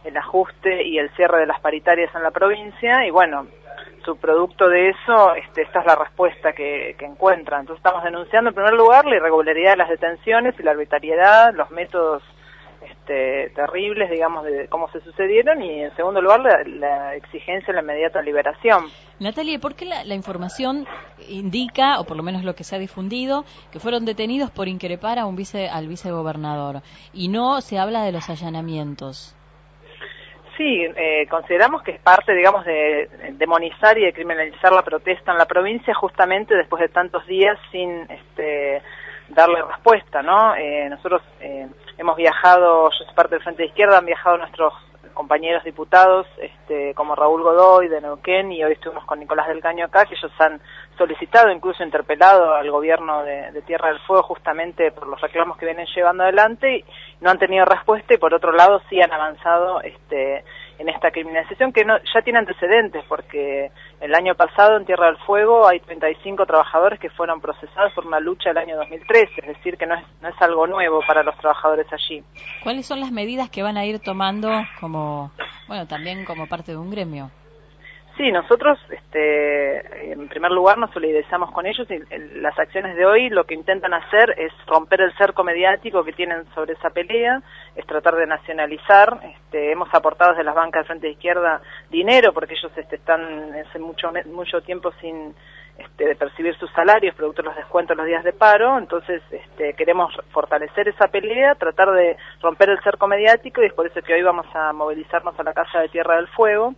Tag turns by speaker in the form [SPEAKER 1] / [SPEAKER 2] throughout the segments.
[SPEAKER 1] el ajuste y el cierre de las paritarias en la provincia, y bueno, subproducto de eso, esta es la respuesta que encuentran. Entonces estamos denunciando en primer lugar la irregularidad de las detenciones y la arbitrariedad, los métodos terribles, digamos, de cómo se sucedieron, y en segundo lugar la exigencia de la inmediata liberación.
[SPEAKER 2] Natalia, ¿por qué la información indica, o por lo menos lo que se ha difundido, que fueron detenidos por increpar a al vicegobernador, y no se habla de los allanamientos?
[SPEAKER 1] Sí, consideramos que es parte, digamos, de demonizar y de criminalizar la protesta en la provincia, justamente después de tantos días sin darle respuesta, ¿no? Nosotros hemos viajado, yo soy parte del Frente de Izquierda, han viajado nuestros compañeros diputados, como Raúl Godoy de Neuquén, y hoy estuvimos con Nicolás del Caño acá, que ellos han solicitado, incluso interpelado al gobierno de Tierra del Fuego justamente por los reclamos que vienen llevando adelante, y no han tenido respuesta, y por otro lado sí han avanzado en esta criminalización que ya tiene antecedentes, porque el año pasado en Tierra del Fuego hay 35 trabajadores que fueron procesados por una lucha del año 2013, es decir, que no es algo nuevo para los trabajadores allí.
[SPEAKER 2] ¿Cuáles son las medidas que van a ir tomando también como parte de un gremio?
[SPEAKER 1] Sí, nosotros, en primer lugar, nos solidarizamos con ellos, y las acciones de hoy lo que intentan hacer es romper el cerco mediático que tienen sobre esa pelea, es tratar de nacionalizar. Hemos aportado desde las bancas del Frente de Izquierda dinero, porque ellos están hace mucho tiempo sin de percibir sus salarios, producto de los descuentos los días de paro. Entonces queremos fortalecer esa pelea, tratar de romper el cerco mediático, y es por eso que hoy vamos a movilizarnos a la Casa de Tierra del Fuego,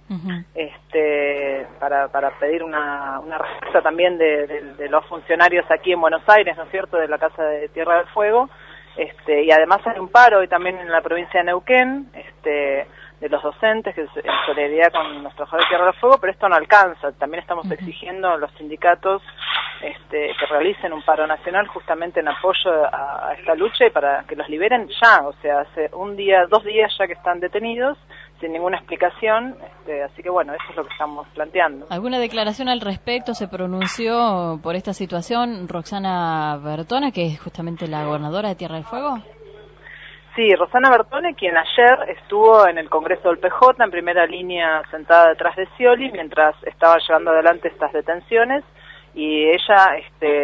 [SPEAKER 1] para pedir una respuesta también de los funcionarios aquí en Buenos Aires, ¿no es cierto?, de la Casa de Tierra del Fuego, y además hay un paro hoy también en la provincia de Neuquén, de los docentes, que es en solidaridad con los trabajadores de Tierra del Fuego, pero esto no alcanza. También estamos exigiendo a los sindicatos que realicen un paro nacional justamente en apoyo a esta lucha, y para que los liberen ya, o sea, hace 2 días ya que están detenidos, sin ninguna explicación, así que bueno, eso es lo que estamos planteando.
[SPEAKER 2] ¿Alguna declaración al respecto se pronunció por esta situación Roxana Bertone, que es justamente la gobernadora de Tierra del Fuego?
[SPEAKER 1] Sí, Rosana Bertone, quien ayer estuvo en el Congreso del PJ en primera línea sentada detrás de Scioli mientras estaba llevando adelante estas detenciones, y ella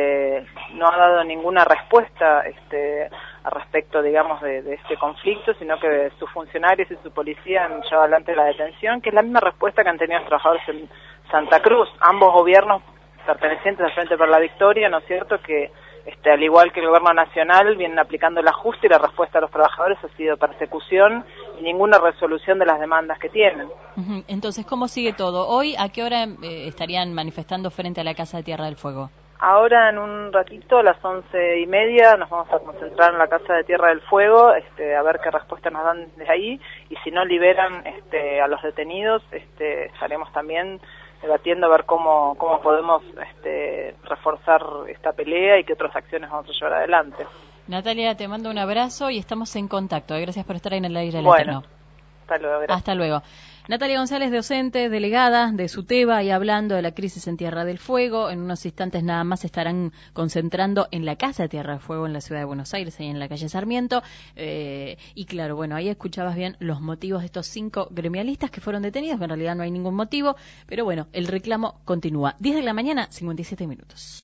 [SPEAKER 1] no ha dado ninguna respuesta al respecto, digamos, de este conflicto, sino que sus funcionarios y su policía han llevado adelante la detención, que es la misma respuesta que han tenido los trabajadores en Santa Cruz, ambos gobiernos pertenecientes al Frente para la Victoria, ¿no es cierto?, que al igual que el gobierno nacional vienen aplicando el ajuste, y la respuesta a los trabajadores ha sido persecución y ninguna resolución de las demandas que tienen.
[SPEAKER 2] Entonces, ¿cómo sigue todo? Hoy, ¿a qué hora estarían manifestando frente a la Casa de Tierra del Fuego? Ahora,
[SPEAKER 1] en un ratito, a las 11:30, nos vamos a concentrar en la Casa de Tierra del Fuego, a ver qué respuesta nos dan desde ahí, y si no liberan a los detenidos, estaremos también debatiendo a ver cómo podemos reforzar esta pelea y qué otras acciones vamos a llevar adelante.
[SPEAKER 2] Natalia, te mando un abrazo y estamos en contacto. Gracias por estar ahí en el aire.
[SPEAKER 1] Bueno, hasta luego. Gracias.
[SPEAKER 2] Hasta luego. Natalia González, docente, delegada de SUTEBA, y hablando de la crisis en Tierra del Fuego. En unos instantes nada más se estarán concentrando en la Casa de Tierra del Fuego en la ciudad de Buenos Aires, ahí en la calle Sarmiento. Y claro, bueno, ahí escuchabas bien los motivos de estos 5 gremialistas que fueron detenidos, que en realidad no hay ningún motivo, pero bueno, el reclamo continúa. 10 de la mañana, 57 minutos.